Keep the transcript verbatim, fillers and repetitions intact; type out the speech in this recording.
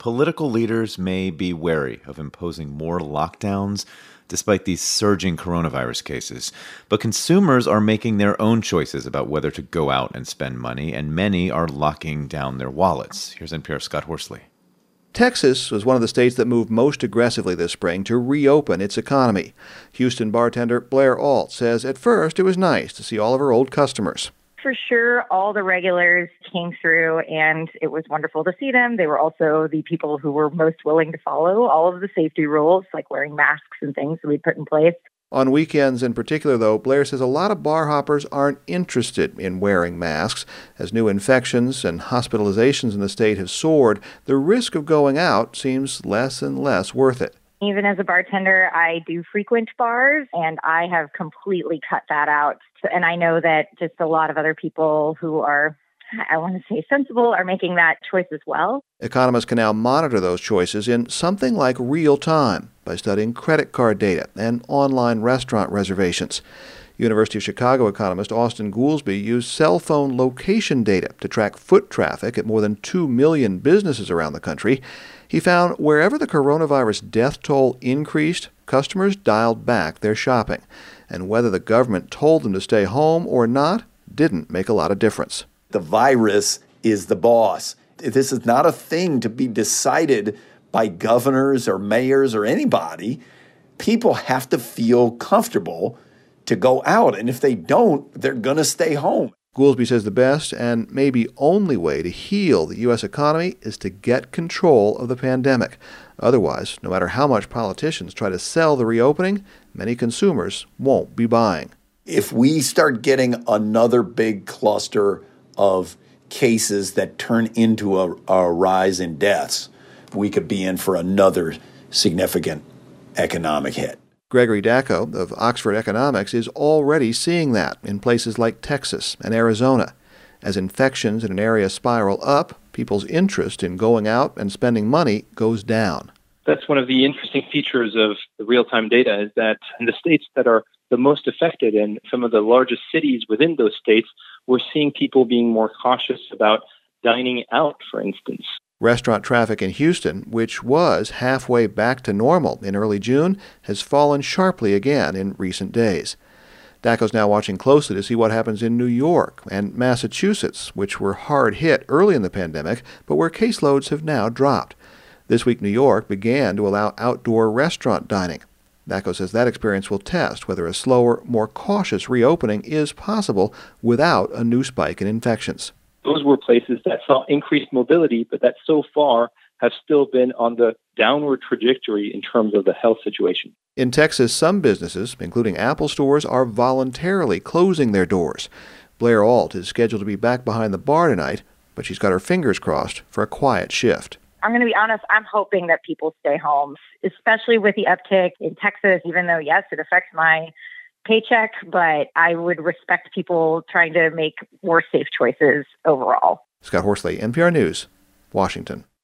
political leaders may be wary of imposing more lockdowns despite these surging coronavirus cases. But consumers are making their own choices about whether to go out and spend money, and many are locking down their wallets. Here's N P R's Scott Horsley. Texas was one of the states that moved most aggressively this spring to reopen its economy. Houston bartender Blair Alt says at first it was nice to see all of her old customers. For sure, all the regulars came through, and it was wonderful to see them. They were also the people who were most willing to follow all of the safety rules, like wearing masks and things that we put in place. On weekends in particular, though, Blair says a lot of bar hoppers aren't interested in wearing masks. As new infections and hospitalizations in the state have soared, the risk of going out seems less and less worth it. Even as a bartender, I do frequent bars, and I have completely cut that out. And I know that just a lot of other people who are, I want to say sensible, are making that choice as well. Economists can now monitor those choices in something like real time by studying credit card data and online restaurant reservations. University of Chicago economist Austin Goolsbee used cell phone location data to track foot traffic at more than two million businesses around the country. He found wherever the coronavirus death toll increased, customers dialed back their shopping. And whether the government told them to stay home or not didn't make a lot of difference. The virus is the boss. This is not a thing to be decided by governors or mayors or anybody. People have to feel comfortable to go out, and if they don't, they're going to stay home. Goolsbee says the best and maybe only way to heal the U S economy is to get control of the pandemic. Otherwise, no matter how much politicians try to sell the reopening, many consumers won't be buying. If we start getting another big cluster of cases that turn into a, a rise in deaths, we could be in for another significant economic hit. Gregory Dacko of Oxford Economics is already seeing that in places like Texas and Arizona. As infections in an area spiral up, people's interest in going out and spending money goes down. That's one of the interesting features of the real-time data, is that in the states that are the most affected and some of the largest cities within those states, we're seeing people being more cautious about dining out, for instance. Restaurant traffic in Houston, which was halfway back to normal in early June, has fallen sharply again in recent days. Dacko's now watching closely to see what happens in New York and Massachusetts, which were hard hit early in the pandemic, but where caseloads have now dropped. This week, New York began to allow outdoor restaurant dining. Dacko says that experience will test whether a slower, more cautious reopening is possible without a new spike in infections. Those were places that saw increased mobility, but that so far have still been on the downward trajectory in terms of the health situation. In Texas, some businesses, including Apple stores, are voluntarily closing their doors. Blair Alt is scheduled to be back behind the bar tonight, but she's got her fingers crossed for a quiet shift. I'm going to be honest, I'm hoping that people stay home, especially with the uptick in Texas, even though, yes, it affects my paycheck, but I would respect people trying to make more safe choices overall. Scott Horsley, N P R News, Washington.